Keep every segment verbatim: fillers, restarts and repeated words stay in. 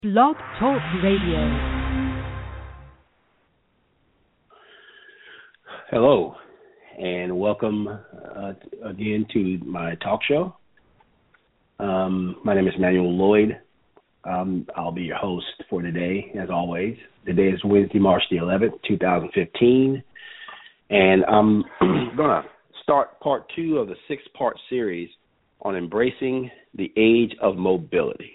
Blog Talk Radio. Hello, and welcome uh, again to my talk show. Um, my name is Manuel Lloyd. Um, I'll be your host for today, as always. Today is Wednesday, March the eleventh, twenty fifteen, and I'm going to start part two of the six-part series on embracing the age of mobility.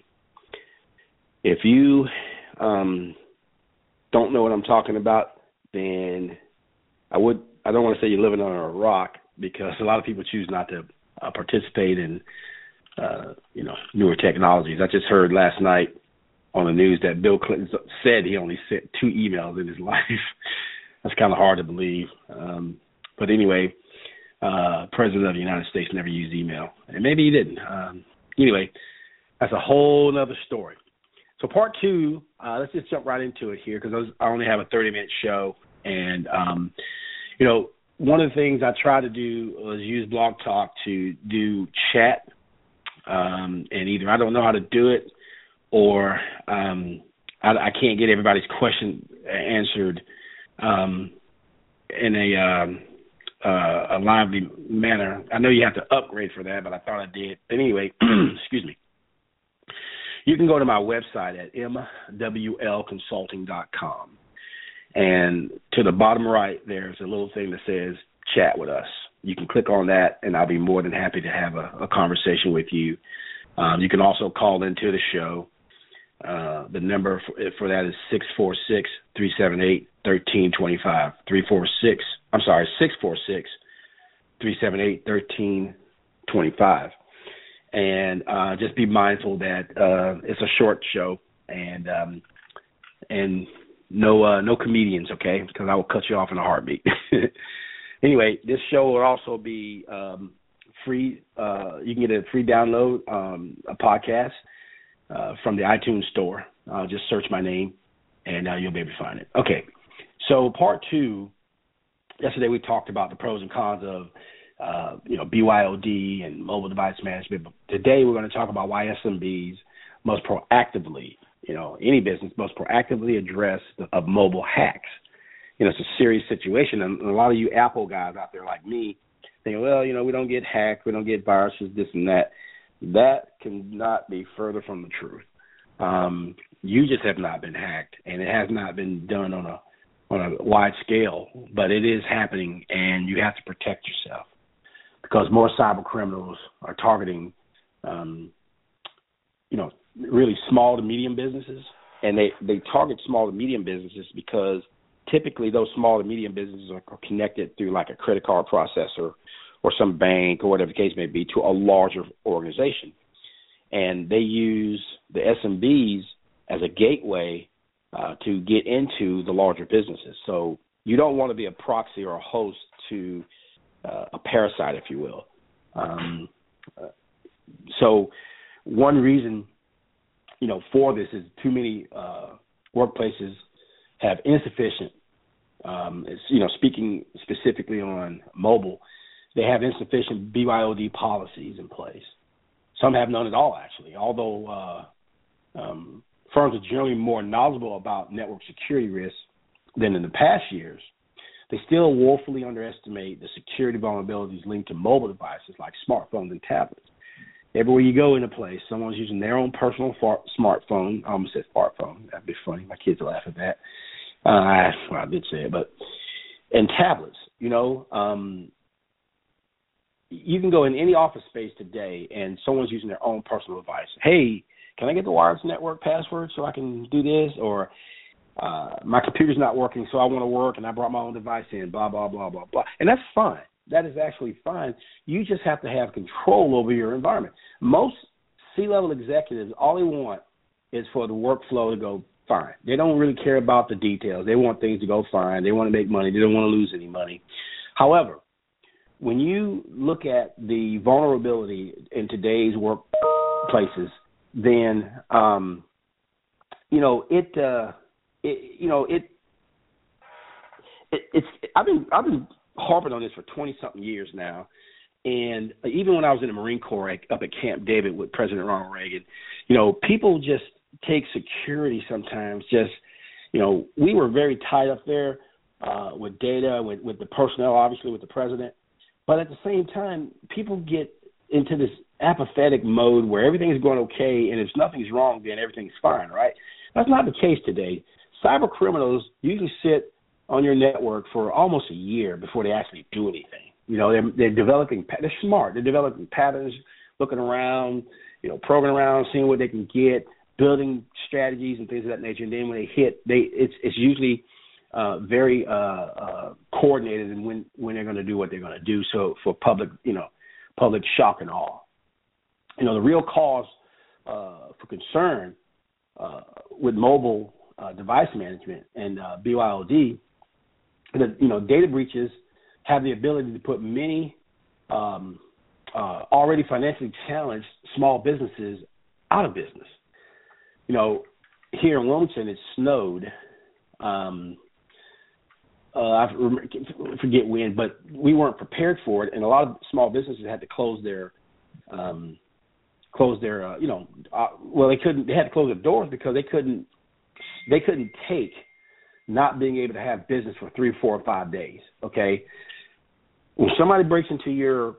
If you um, don't know what I'm talking about, then I would I don't want to say you're living on a rock, because a lot of people choose not to uh, participate in uh, you know newer technologies. I just heard last night on the news that Bill Clinton said he only sent two emails in his life. That's kind of hard to believe. Um, but anyway, uh, President of the United States never used email, and maybe he didn't. Um, anyway, that's a whole other story. So part two, uh, let's just jump right into it here, because I only have a thirty-minute show. And, um, you know, one of the things I try to do was use Blog Talk to do chat. Um, and either I don't know how to do it, or um, I, I can't get everybody's question answered um, in a, um, uh, a lively manner. I know you have to upgrade for that, but I thought I did. But anyway, excuse me. You can go to my website at m w l consulting dot com, and to the bottom right, there's a little thing that says chat with us. You can click on that, and I'll be more than happy to have a, a conversation with you. Um, you can also call into the show. Uh, the number for, for that is six four six, three seven eight, one three two five. three four six, I'm sorry, six four six, three seven eight, one three two five. And uh, just be mindful that uh, it's a short show, and um, and no uh, no comedians, okay? Because I will cut you off in a heartbeat. Anyway, this show will also be um, free. Uh, you can get a free download, um, a podcast uh, from the iTunes store. Uh, just search my name, and uh, you'll be able to find it. Okay, so part two. Yesterday we talked about the pros and cons of Uh, you know, B Y O D and mobile device management. But today we're going to talk about why S M Bs must proactively, you know, any business must proactively address the, of mobile hacks. You know, it's a serious situation. And a lot of you Apple guys out there like me think, well, you know, we don't get hacked, we don't get viruses, this and that. That cannot be further from the truth. Um, you just have not been hacked, and it has not been done on a on a wide scale, but it is happening, and you have to protect yourself, because more cyber criminals are targeting, um, you know, really small to medium businesses. And they, they target small to medium businesses because typically those small to medium businesses are connected through like a credit card processor or some bank or whatever the case may be to a larger organization. And they use the S M Bs as a gateway uh, to get into the larger businesses. So you don't want to be a proxy or a host to Uh, a parasite, if you will. Um, uh, so one reason, you know, for this is too many uh, workplaces have insufficient, um, you know, speaking specifically on mobile, they have insufficient B Y O D policies in place. Some have none at all, actually, although uh, um, firms are generally more knowledgeable about network security risks than in the past years. They still woefully underestimate the security vulnerabilities linked to mobile devices like smartphones and tablets. Everywhere you go in a place, someone's using their own personal far- smartphone. I almost said smartphone. That'd be funny. My kids will laugh at that. Uh, well, I did say it, but and tablets. You know, um, you can go in any office space today, and someone's using their own personal device. Hey, can I get the wireless network password so I can do this? Or Uh, my computer's not working, so I want to work, and I brought my own device in, blah, blah, blah, blah, blah. And that's fine. That is actually fine. You just have to have control over your environment. Most C-level executives, all they want is for the workflow to go fine. They don't really care about the details. They want things to go fine. They want to make money. They don't want to lose any money. However, when you look at the vulnerability in today's workplaces, then, um, you know, it uh, – It, you know, it, it it's. I've been I've been harping on this for twenty something years now, and even when I was in the Marine Corps up at Camp David with President Ronald Reagan, you know, people just take security sometimes just, you know, we were very tight up there uh, with data, with, with the personnel, obviously with the president. But at the same time, people get into this apathetic mode where everything is going okay, and if nothing's wrong, then everything's fine, right? That's not the case today. Cyber criminals usually sit on your network for almost a year before they actually do anything. You know, they're, they're developing, they're smart. They're developing patterns, looking around, you know, probing around, seeing what they can get, building strategies and things of that nature. And then when they hit, they it's it's usually uh, very uh, uh, coordinated in when, when they're going to do what they're going to do. So for public, you know, public shock and awe. You know, the real cause uh, for concern uh, with mobile uh, device management and uh, B Y O D, that, you know, data breaches have the ability to put many um, uh, already financially challenged small businesses out of business. You know, here in Wilmington, it snowed. Um, uh, I forget when, but we weren't prepared for it, and a lot of small businesses had to close their, um, close their, uh, you know, uh, well, they couldn't. They had to close their doors because they couldn't, they couldn't take not being able to have business for three, four, or five days. Okay, when somebody breaks into your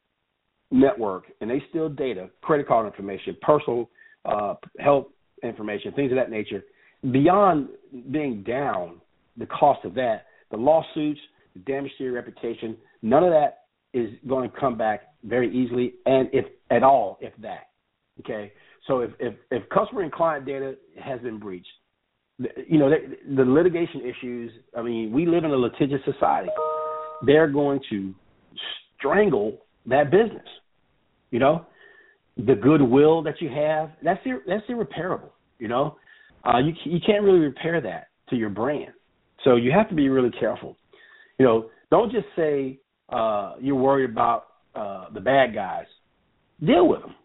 network and they steal data, credit card information, personal uh, health information, things of that nature, beyond being down the cost of that, the lawsuits, the damage to your reputation, none of that is going to come back very easily, and if at all, if that. Okay, so if if, if customer and client data has been breached, you know, the, the litigation issues, I mean, we live in a litigious society. They're going to strangle that business. You know, the goodwill that you have, that's ir- that's irreparable. You know, uh, you you can't really repair that to your brand. So you have to be really careful. You know, don't just say uh, you're worried about uh, the bad guys. Deal with them.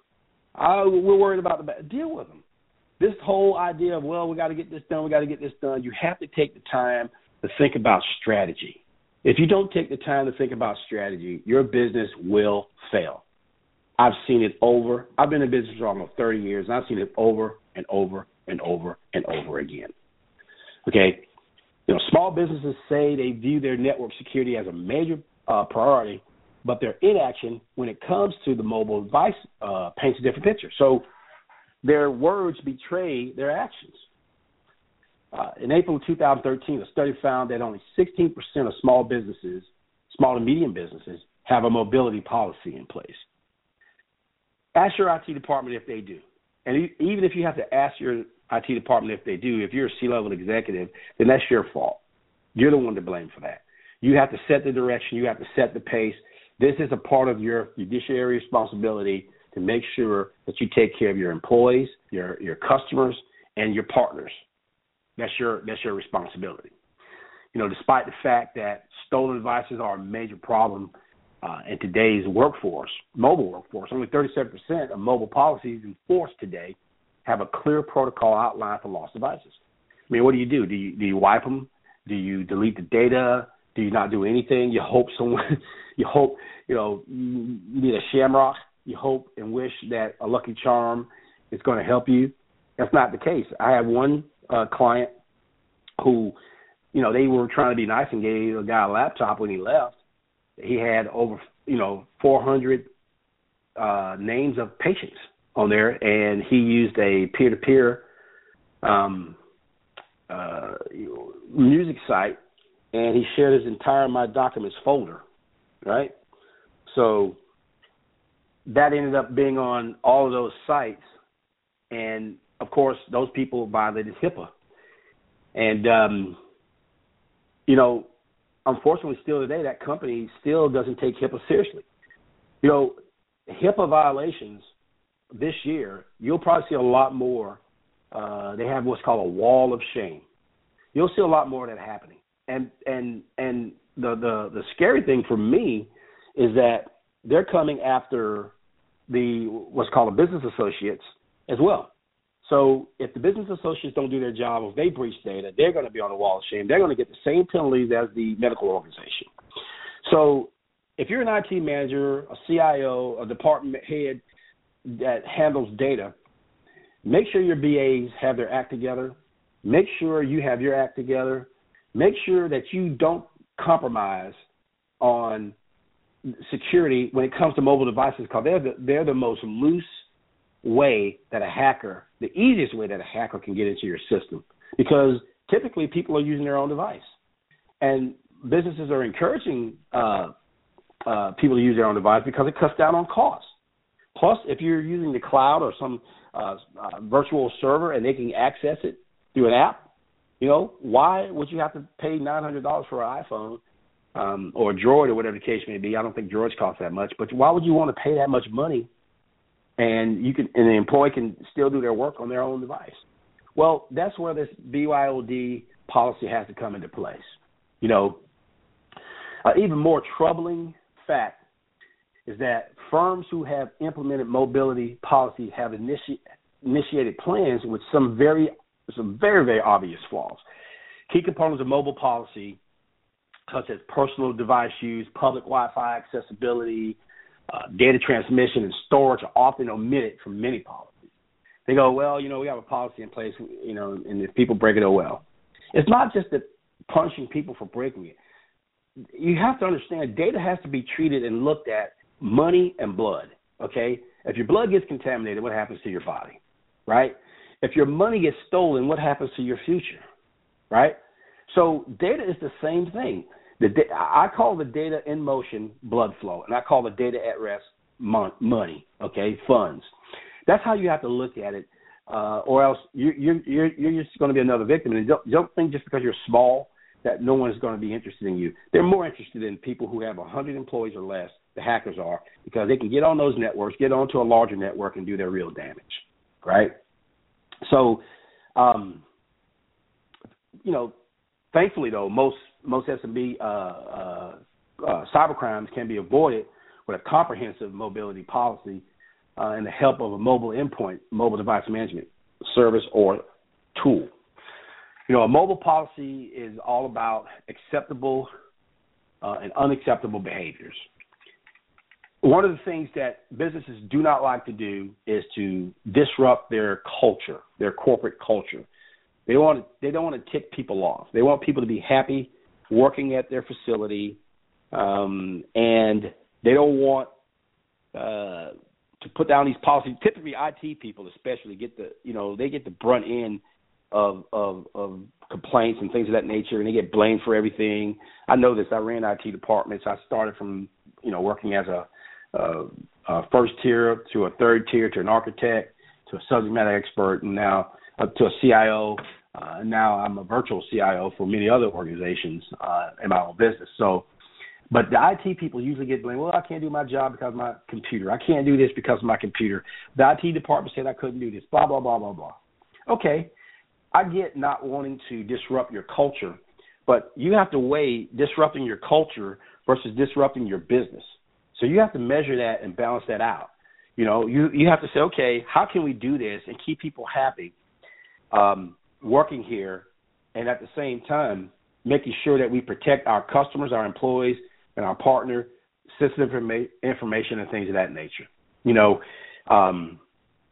Uh, we're worried about the bad. Deal with them. This whole idea of, well, we got to get this done, we got to get this done. You have to take the time to think about strategy. If you don't take the time to think about strategy, your business will fail. I've seen it over. I've been in business for almost thirty years, and I've seen it over and over and over and over again. Okay? You know, small businesses say they view their network security as a major uh, priority, but their inaction when it comes to the mobile device uh, paints a different picture. So their words betray their actions. Uh, in April of two thousand thirteen, a study found that only sixteen percent of small businesses, small and medium businesses, have a mobility policy in place. Ask your I T department if they do. And even if you have to ask your I T department if they do, if you're a C-level executive, then that's your fault. You're the one to blame for that. You have to set the direction. You have to set the pace. This is a part of your fiduciary responsibility to make sure that you take care of your employees, your your customers, and your partners. That's your that's your responsibility. You know, despite the fact that stolen devices are a major problem uh, in today's workforce, mobile workforce, only thirty-seven percent of mobile policies enforced today have a clear protocol outlined for lost devices. I mean, what do you do? Do you do you wipe them? Do you delete the data? Do you not do anything? You hope someone, you hope, you know, you need a shamrock. You hope and wish that a Lucky Charm is going to help you. That's not the case. I have one uh, client who, you know, they were trying to be nice and gave a guy a laptop when he left. He had over, you know, four hundred uh, names of patients on there, and he used a peer-to-peer um, uh, music site, and he shared his entire My Documents folder, right? So that ended up being on all of those sites, and, of course, those people violated HIPAA. And, um, you know, unfortunately, still today, that company still doesn't take HIPAA seriously. You know, HIPAA violations this year, you'll probably see a lot more. Uh, they have what's called a wall of shame. You'll see a lot more of that happening. And and and the, the, the scary thing for me is that they're coming after the what's called the business associates as well. So if the business associates don't do their job, if they breach data, they're going to be on the wall of shame. They're going to get the same penalties as the medical organization. So if you're an I T manager, a C I O, a department head that handles data, make sure your B As have their act together. Make sure you have your act together. Make sure that you don't compromise on security when it comes to mobile devices, because they're the, they're the most loose way that a hacker, the easiest way that a hacker can get into your system, because typically people are using their own device. And businesses are encouraging uh, uh, people to use their own device because it cuts down on costs. Plus, if you're using the cloud or some uh, uh, virtual server and they can access it through an app, you know, why would you have to pay nine hundred dollars for an iPhone um, or a Droid or whatever the case may be? I don't think Droids cost that much, but why would you want to pay that much money and you can and the employee can still do their work on their own device? Well, that's where this B Y O D policy has to come into place. You know, uh, even more troubling fact is that firms who have implemented mobility policy have initi- initiated plans with some very, some very, very obvious flaws. Key components of mobile policy, such as personal device use, public Wi-Fi accessibility, uh, data transmission, and storage, are often omitted from many policies. They go, well, you know, we have a policy in place, you know, and if people break it, oh well. It's not just that punishing people for breaking it. You have to understand data has to be treated and looked at money and blood, okay? If your blood gets contaminated, what happens to your body, right? If your money gets stolen, what happens to your future, right? So data is the same thing. The da- I call the data in motion blood flow, and I call the data at rest mon- money, okay, funds. That's how you have to look at it, uh, or else you, you're, you're, you're just going to be another victim. And don't, don't think just because you're small that no one is going to be interested in you. They're more interested in people who have one hundred employees or less, the hackers are, because they can get on those networks, get onto a larger network, and do their real damage, right? So, um, you know, thankfully, though, most most S M B uh, uh, uh, cyber crimes can be avoided with a comprehensive mobility policy uh, and the help of a mobile endpoint, mobile device management service or tool. You know, a mobile policy is all about acceptable uh, and unacceptable behaviors. One of the things that businesses do not like to do is to disrupt their culture, their corporate culture. They don't want to, they don't want to tick people off. They want people to be happy working at their facility, um, and they don't want uh, to put down these policies. Typically, I T people especially get the, you know, they get the brunt end of, of of complaints and things of that nature, and they get blamed for everything. I know this. I ran I T departments. I started from, you know, working as a, a, a first tier to a third tier to an architect to a subject matter expert, and now up to a C I O. Uh, now I'm a virtual C I O for many other organizations uh, in my own business. So, but the I T people usually get blamed. Well, I can't do my job because of my computer. I can't do this because of my computer. The I T department said I couldn't do this. Blah blah blah blah blah. Okay. I get not wanting to disrupt your culture, but you have to weigh disrupting your culture versus disrupting your business. So you have to measure that and balance that out. You know, you, you have to say, okay, how can we do this and keep people happy um, working here, and at the same time making sure that we protect our customers, our employees, and our partner, sensitive informa- information and things of that nature. You know, um,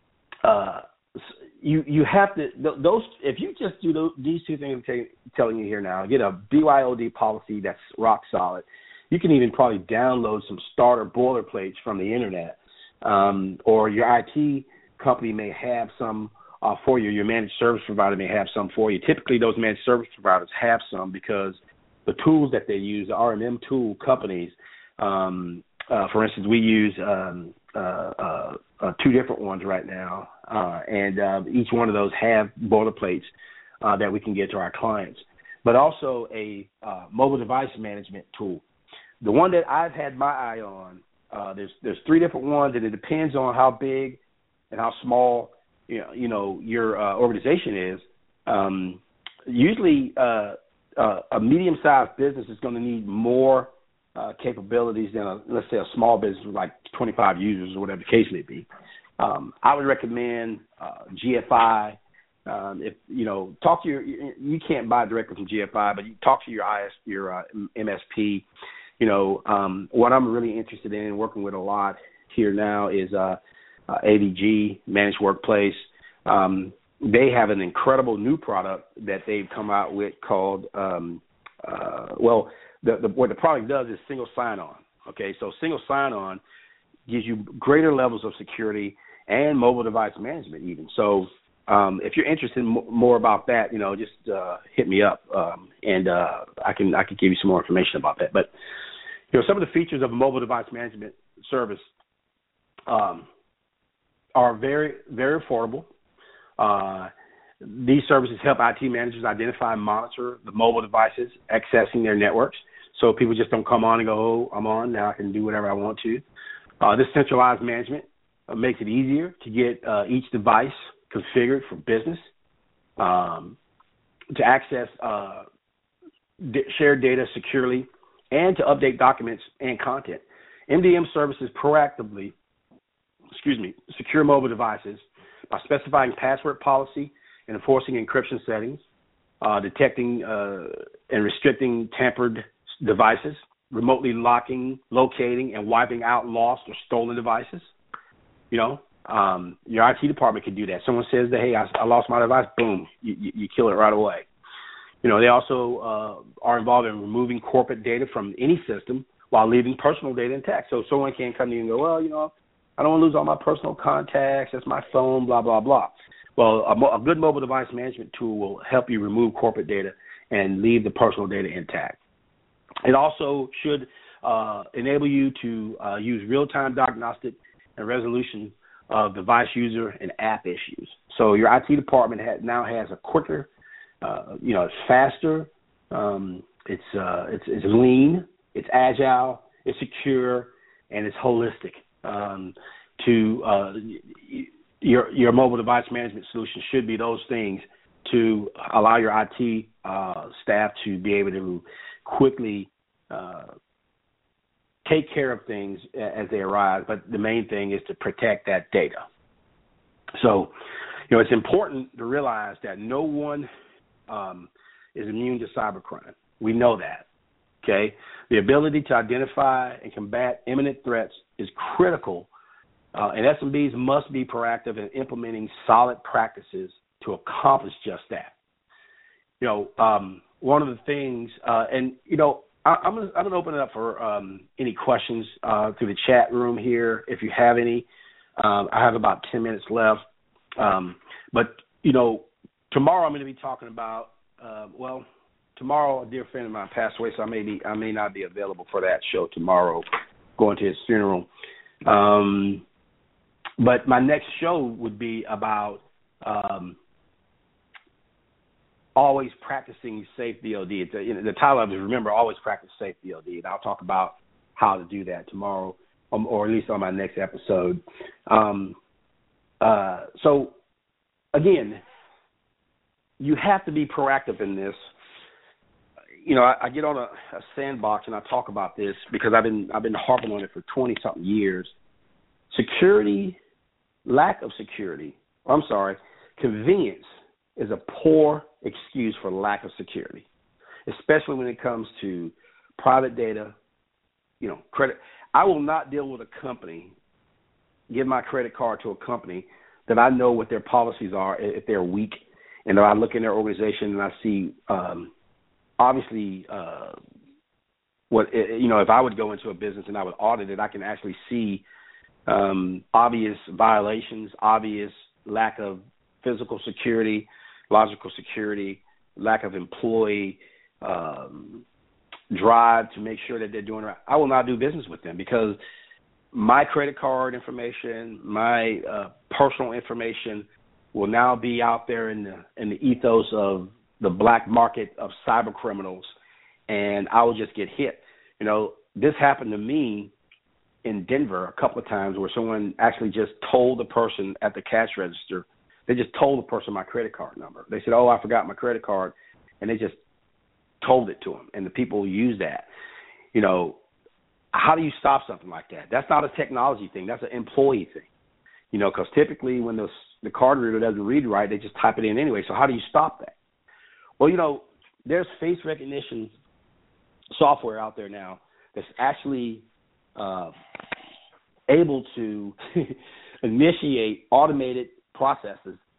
uh, You you have to those if you just do those, these two things I'm t- telling you here now, get a B Y O D policy that's rock solid. You can even probably download some starter boilerplates from the internet, um, or your I T company may have some uh, for you. Your managed service provider may have some for you. Typically, those managed service providers have some because the tools that they use, the R M M tool companies. Um, uh, for instance, we use um, uh, uh, uh, two different ones right now. Uh, and uh, each one of those have boilerplates uh, that we can get to our clients, but also a uh, mobile device management tool. The one that I've had my eye on, uh, there's there's three different ones, and it depends on how big and how small you know, you know your uh, organization is. Um, usually, uh, uh, a medium-sized business is going to need more uh, capabilities than a, let's say a small business with like twenty-five users or whatever the case may be. Um, I would recommend uh, G F I. Um, if you know, talk to your. You can't buy directly from G F I, but you talk to your I S, your uh, M S P. You know, um, what I'm really interested in working with a lot here now is uh, uh, A V G, Managed Workplace. Um, they have an incredible new product that they've come out with called, um, uh, well, the, the, what the product does is single sign-on. Okay, so single sign-on gives you greater levels of security and mobile device management even. So um, if you're interested in m- more about that, you know, just uh, hit me up, um, and uh, I can I can give you some more information about that. But you know, some of the features of a mobile device management service um, are very very affordable. Uh, these services help I T managers identify and monitor the mobile devices accessing their networks, so people just don't come on and go, oh, I'm on, now I can do whatever I want to. Uh, this centralized management uh, makes it easier to get uh, each device configured for business, um, to access uh, d- shared data securely, and to update documents and content. M D M services proactively, excuse me, secure mobile devices by specifying password policy and enforcing encryption settings, uh, detecting uh, and restricting tampered devices, remotely locking, locating, and wiping out lost or stolen devices. You know, um, your I T department can do that. Someone says that, hey, I, I lost my device, boom, you, you, you kill it right away. You know, they also uh, are involved in removing corporate data from any system while leaving personal data intact. So someone can't come to you and go, well, you know, I don't want to lose all my personal contacts, that's my phone, blah, blah, blah. Well, a, mo- a good mobile device management tool will help you remove corporate data and leave the personal data intact. It also should uh, enable you to uh, use real-time diagnostic and resolution of device user and app issues. So your I T department ha- now has a quicker, uh, you know, it's faster, um, it's, uh, it's it's lean, it's agile, it's secure, and it's holistic. Um, to uh, your your mobile device management solution should be those things to allow your I T uh, staff to be able to quickly uh, take care of things as they arise, but the main thing is to protect that data. So, you know, it's important to realize that no one um, is immune to cybercrime. We know that, okay? The ability to identify and combat imminent threats is critical, uh, and S M Bs must be proactive in implementing solid practices to accomplish just that. You know, um, one of the things, uh, and, you know, I'm going to open it up for um, any questions uh, through the chat room here, if you have any. Um, I have about ten minutes left. Um, but, you know, tomorrow I'm going to be talking about, uh, well, tomorrow a dear friend of mine passed away, so I may be, I may not be available for that show tomorrow, going to his funeral. Um, but my next show would be about um, always practicing safe D O D. It's a, you know, the title of it is, remember, always practice safe D O D. And I'll talk about how to do that tomorrow, um, or at least on my next episode. Um, uh, so, again, you have to be proactive in this. You know, I, I get on a, a sandbox and I talk about this because I've been I've been harping on it for twenty something years. Security, lack of security. I'm sorry, convenience is a poor excuse for lack of security, especially when it comes to private data. You know, credit. I will not deal with a company, give my credit card to a company that I know what their policies are if they're weak, and if I look in their organization and I see. Um, Obviously, uh, what you know, if I would go into a business and I would audit it, I can actually see um, obvious violations, obvious lack of physical security, logical security, lack of employee um, drive to make sure that they're doing it right. I will not do business with them because my credit card information, my uh, personal information will now be out there in the in the ethos of the black market of cyber criminals, and I will just get hit. You know, this happened to me in Denver a couple of times where someone actually just told the person at the cash register, they just told the person my credit card number. They said, oh, I forgot my credit card, and they just told it to them, and the people use that. You know, how do you stop something like that? That's not a technology thing. That's an employee thing, you know, because typically when the, the card reader doesn't read right, they just type it in anyway. So how do you stop that? Well, you know, there's face recognition software out there now that's actually uh, able to initiate automated processes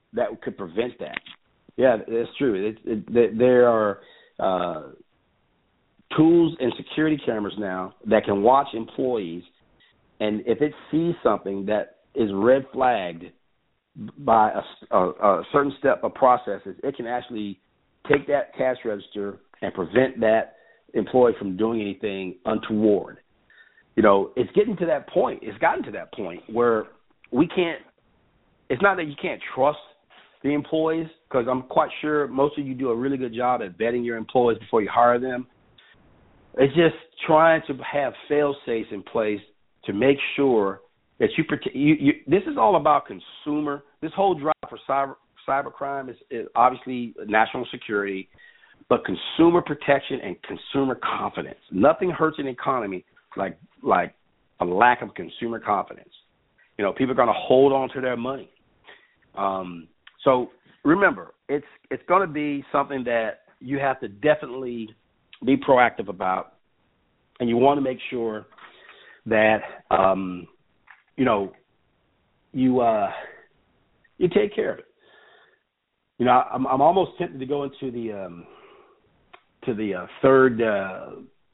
that could prevent that. Yeah, that's true. It, it, there are uh, tools and security cameras now that can watch employees, and if it sees something that is red flagged by a, a, a certain step of processes, it can actually take that cash register and prevent that employee from doing anything untoward. You know, it's getting to that point. It's gotten to that point where we can't, it's not that you can't trust the employees, because I'm quite sure most of you do a really good job at vetting your employees before you hire them. It's just trying to have fail-safes in place to make sure that you protect. You, you, this is all about consumer. This whole drive for cyber cybercrime is, is obviously national security, but consumer protection and consumer confidence. Nothing hurts an economy like like a lack of consumer confidence. You know, people are going to hold on to their money. Um, so remember, it's it's going to be something that you have to definitely be proactive about, and you want to make sure that um, you know you uh, you take care of it. You know, I'm I'm almost tempted to go into the um, to the uh, third uh,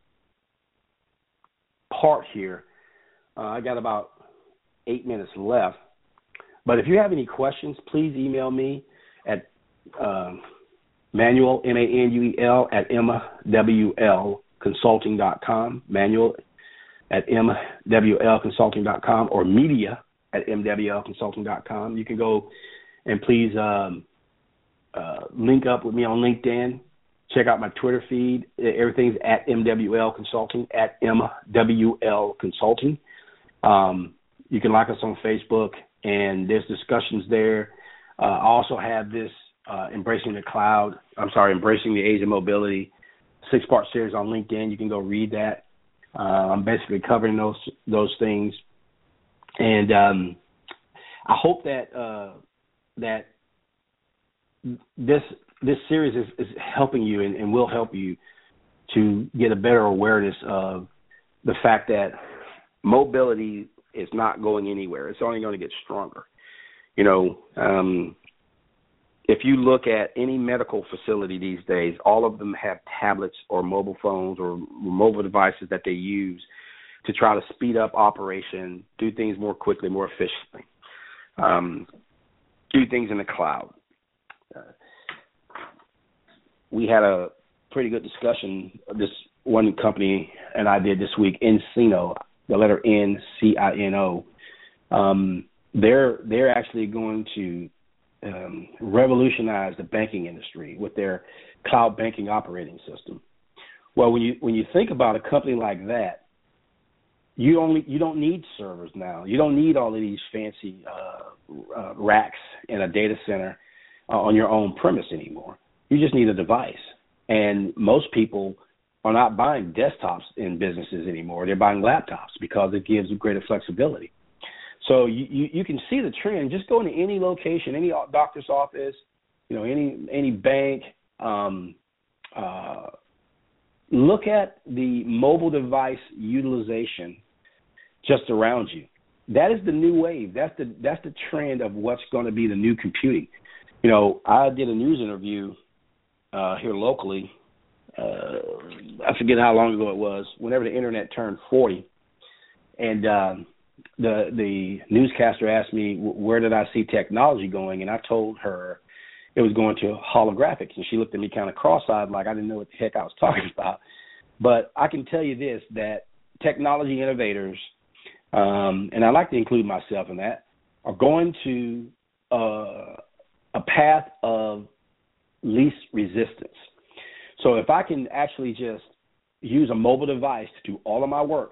part here. Uh, I got about eight minutes left. But if you have any questions, please email me at uh, Manuel, M A N U E L, at M W L consulting dot com, Manuel at M W L consulting dot com, or media at M W L consulting dot com. You can go and please um, uh, link up with me on LinkedIn. Check out my Twitter feed. Everything's at M W L Consulting, at M W L Consulting. Um, you can like us on Facebook, and there's discussions there. Uh, I also have this uh, Embracing the Cloud, I'm sorry, Embracing the Age of Mobility, six-part series on LinkedIn. You can go read that. Uh, I'm basically covering those those things. And um, I hope that uh, that this this series is, is helping you and, and will help you to get a better awareness of the fact that mobility is not going anywhere. It's only going to get stronger. You know, um, if you look at any medical facility these days, all of them have tablets or mobile phones or mobile devices that they use to try to speed up operation, do things more quickly, more efficiently, um, do things in the cloud. Uh, we had a pretty good discussion. This one company and I did this week, nCino, the letter N C I N O. Um, they're they're actually going to um, revolutionize the banking industry with their cloud banking operating system. Well, when you when you think about a company like that, you only you don't need servers now. You don't need all of these fancy uh, uh, racks in a data center uh, on your own premise anymore. You just need a device, and most people are not buying desktops in businesses anymore. They're buying laptops because it gives greater flexibility. So you, you, you can see the trend. Just go into any location, any doctor's office, you know, any any bank. Um, uh, look at the mobile device utilization just around you. That is the new wave. That's the that's the trend of what's going to be the new computing. You know, I did a news interview uh, here locally. Uh, I forget how long ago it was, whenever the internet turned forty. And um, the the newscaster asked me, where did I see technology going? And I told her it was going to holographics. And she looked at me kind of cross-eyed like I didn't know what the heck I was talking about. But I can tell you this, that technology innovators, um, and I like to include myself in that, are going to uh, a path of least resistance. So if I can actually just use a mobile device to do all of my work,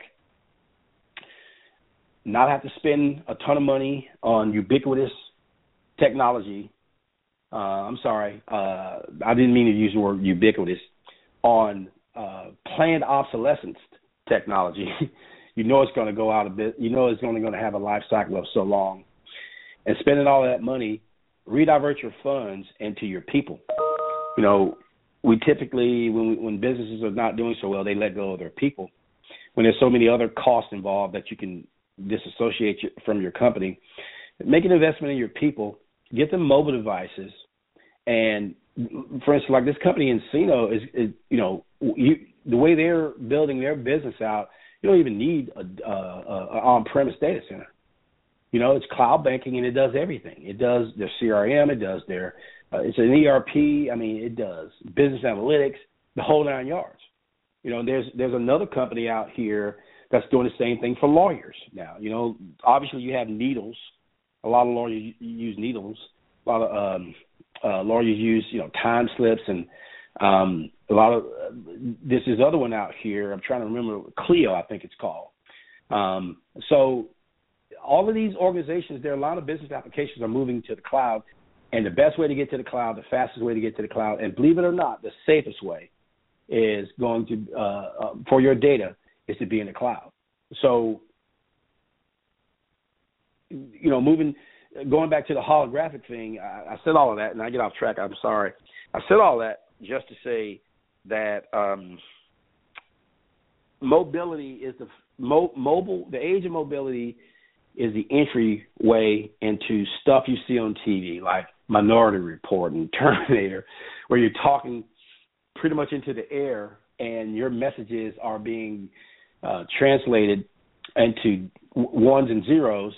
not have to spend a ton of money on ubiquitous technology, uh, I'm sorry, uh, I didn't mean to use the word ubiquitous, on uh, planned obsolescence technology, you know it's going to go out a bit, you know it's only going to have a life cycle of so long, and spending all of that money, redivert your funds into your people. You know, we typically, when we, when businesses are not doing so well, they let go of their people. When there's so many other costs involved that you can disassociate you from your company, make an investment in your people get them mobile devices, and for instance, like this company nCino is, is you know, you, the way they're building their business out, you don't even need a, a, a on-premise data center. You know, it's cloud banking and it does everything. It does their C R M, it does their, uh, it's an E R P. I mean, it does business analytics, the whole nine yards. You know, there's there's another company out here that's doing the same thing for lawyers now. You know, obviously you have Needles. A lot of lawyers use Needles. A lot of um, uh, lawyers use, you know, time slips, and um, a lot of uh, this is other one out here. I'm trying to remember, Clio, I think it's called. Um, so all of these organizations, there are a lot of business applications are moving to the cloud, and the best way to get to the cloud, the fastest way to get to the cloud, and believe it or not, the safest way is going to uh, uh, for your data is to be in the cloud. So, you know, moving, going back to the holographic thing, I, I said all of that, and I get off track. I'm sorry. I said all that just to say that um, mobility is the mo- mobile. The age of mobility is the entryway into stuff you see on T V, like Minority Report and Terminator, where you're talking pretty much into the air, and your messages are being uh, translated into ones and zeros,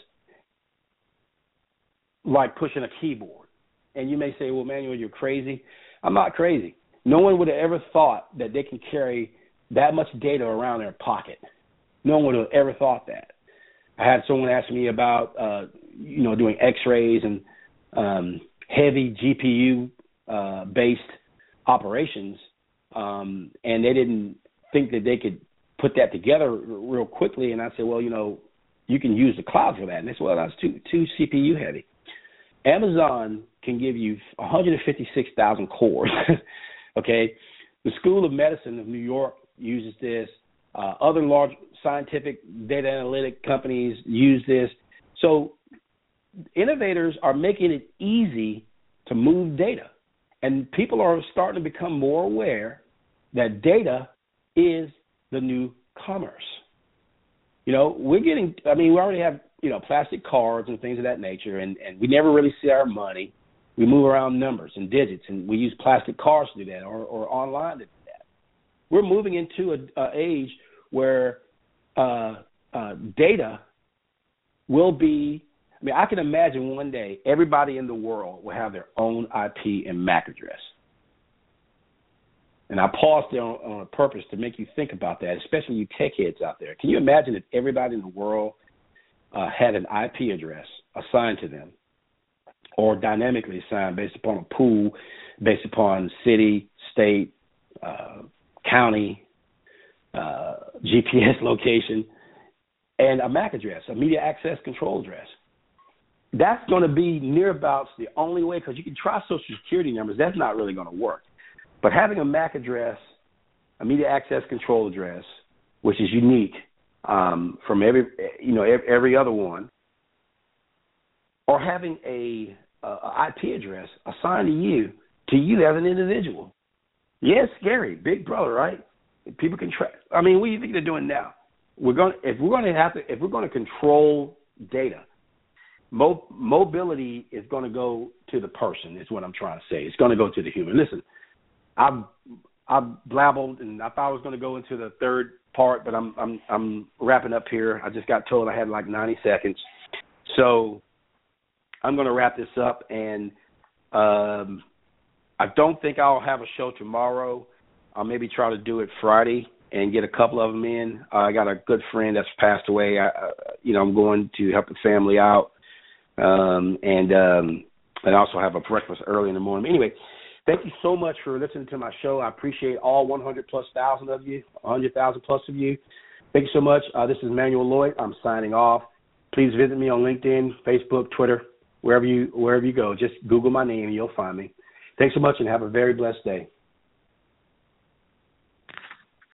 like pushing a keyboard. And you may say, well, Manuel, you're crazy. I'm not crazy. No one would have ever thought that they can carry that much data around their pocket. No one would have ever thought that. I had someone ask me about, uh, you know, doing X-rays and um, heavy G P U-based uh, operations, um, and they didn't think that they could put that together real quickly. And I said, well, you know, you can use the cloud for that. And they said, well, that's too, too C P U heavy. Amazon can give you one hundred fifty-six thousand cores, okay? The School of Medicine of New York uses this. Uh, other large scientific data analytic companies use this. So innovators are making it easy to move data. And people are starting to become more aware that data is the new commerce. You know, we're getting, I mean, we already have, you know, plastic cards and things of that nature, and, and we never really see our money. We move around numbers and digits, and we use plastic cards to do that, or, or online to do that. We're moving into an age where uh, uh, data will be, I mean, I can imagine one day everybody in the world will have their own I P and M A C address. And I paused there on, on purpose to make you think about that, especially you tech heads out there. Can you imagine if everybody in the world uh, had an I P address assigned to them, or dynamically assigned based upon a pool, based upon city, state, uh, county, uh, G P S location, and a M A C address, a media access control address? That's going to be near about the only way, because you can try Social Security numbers. That's not really going to work. But having a M A C address, a media access control address, which is unique um, from every, you know, every, every other one, or having a, a, a I P address assigned to you, to you as an individual. Yeah, it's scary, big brother, right? People can track. I mean, what do you think they're doing now? We're going, if we're going to have to, if we're going to control data, mo- mobility is going to go to the person. Is what I'm trying to say. It's going to go to the human. Listen, I've I've blabbled, and I thought I was going to go into the third part, but I'm I'm I'm wrapping up here. I just got told I had like ninety seconds, so I'm going to wrap this up. And um, I don't think I'll have a show tomorrow. I'll maybe try to do it Friday and get a couple of them in. Uh, I got a good friend that's passed away. I, uh, you know, I'm going to help the family out, um, and um, and also have a breakfast early in the morning. Anyway, thank you so much for listening to my show. I appreciate all one hundred plus thousand of you, one hundred thousand plus of you. Thank you so much. Uh, this is Manuel Lloyd. I'm signing off. Please visit me on LinkedIn, Facebook, Twitter, wherever you wherever you go. Just Google my name and you'll find me. Thanks so much, and have a very blessed day.